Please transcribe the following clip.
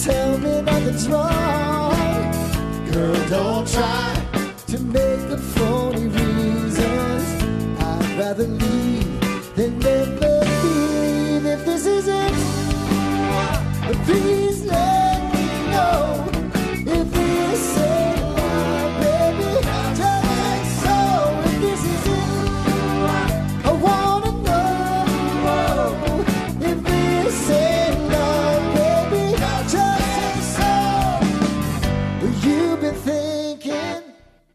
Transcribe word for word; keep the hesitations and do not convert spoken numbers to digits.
tell me nothing's wrong. Girl, don't try to make up phony reasons. I'd rather leave than never leave. If this is it, please